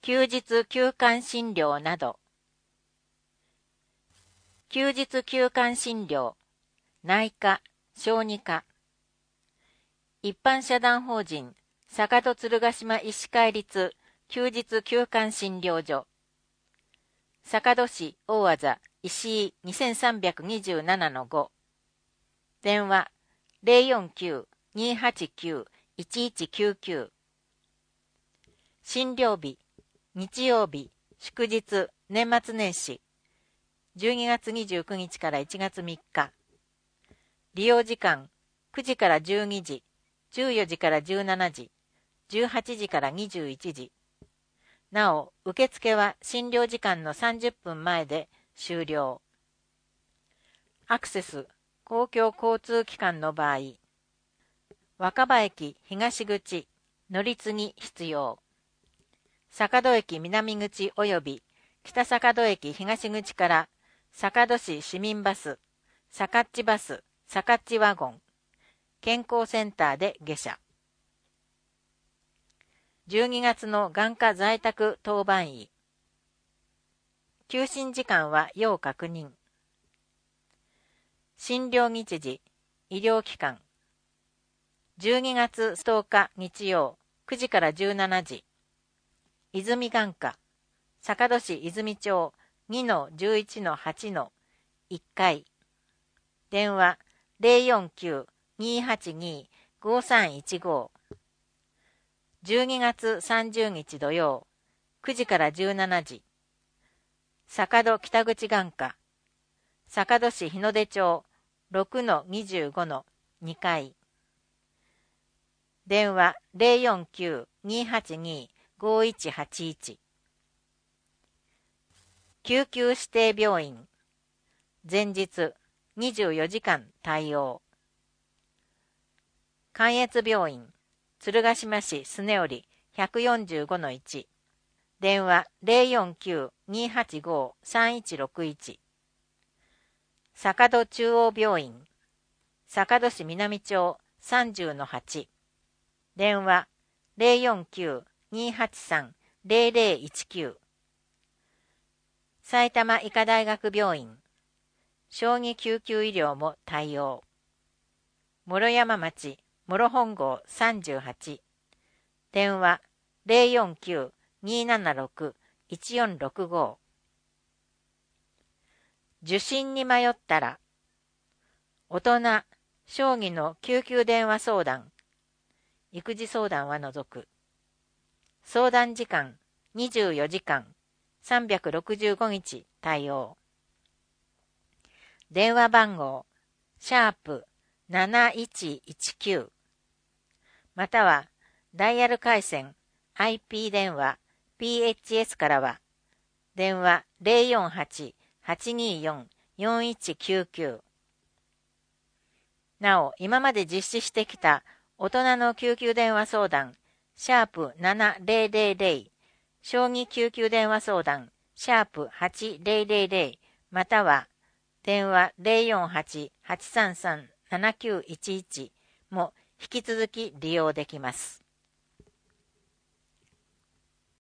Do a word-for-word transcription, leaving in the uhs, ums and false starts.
休日休館診療など。休日休館診療、内科、小児科。一般社団法人、坂戸鶴ヶ島医師会立休日休館診療所。坂戸市大字石井 にせんさんびゃくにじゅうななのご。電話 ゼロよんきゅう にーはちきゅう いちいちきゅうきゅう。診療日、日曜日、祝日、年末年始。じゅうにがつにじゅうくにちからいちがつみっか。利用時間、くじからじゅうにじ、じゅうよじからじゅうしちじ、じゅうはちじからにじゅういちじ。なお、受付は診療時間のさんじゅっぷんまえで終了。アクセス、公共交通機関の場合、若葉駅東口、乗り継ぎ必要。坂戸駅南口及び北坂戸駅東口から坂戸市市民バス、坂っちバス、坂っちワゴン、健康センターで下車。じゅうにがつの眼科在宅当番医。休診時間は要確認。診療日時、医療機関。じゅうにがつとおか日曜、くじからじゅうしちじ。泉眼科、坂戸市泉町 にのじゅういちのはちのいっかい。電話 ゼロよんきゅう にーはちにー ごさんいちご。じゅうにがつさんじゅうにち土曜、くじからじゅうしちじ。坂戸北口眼科、坂戸市日の出町 ろくのにじゅうごのにかい。電話 ゼロよんきゅう にーはちにー ごいちはちいち。救急指定病院。前日にじゅうよじかん対応。関越病院、鶴ヶ島市スネオリ ひゃくよんじゅうごのいち。電話 ゼロよんきゅう にーはちご さんいちろくいち。坂戸中央病院、坂戸市南町さんじゅうのはち。電話 ゼロよんきゅう にーはちさん ゼロゼロいちきゅう。埼玉医科大学病院、小児救急医療も対応。諸山町、諸本郷さんじゅうはち。電話 ゼロよんきゅう にーななろく いちよんろくご。受診に迷ったら、大人、小児の救急電話相談、育児相談は除く。相談時間にじゅうよじかん、さんびゃくろくじゅうごにち対応。電話番号、シャープなないちいちきゅう。または、ダイヤル回線、アイピー 電話、ピーエイチエス からは、電話 ゼロよんはち はちにーよん よんいちきゅうきゅう。なお、今まで実施してきた大人の救急電話相談、シャープななゼロゼロゼロ、小児救急電話相談、シャープはちゼロゼロゼロ、または、電話ゼロよんはち はちさんさん ななきゅういちいちも引き続き利用できます。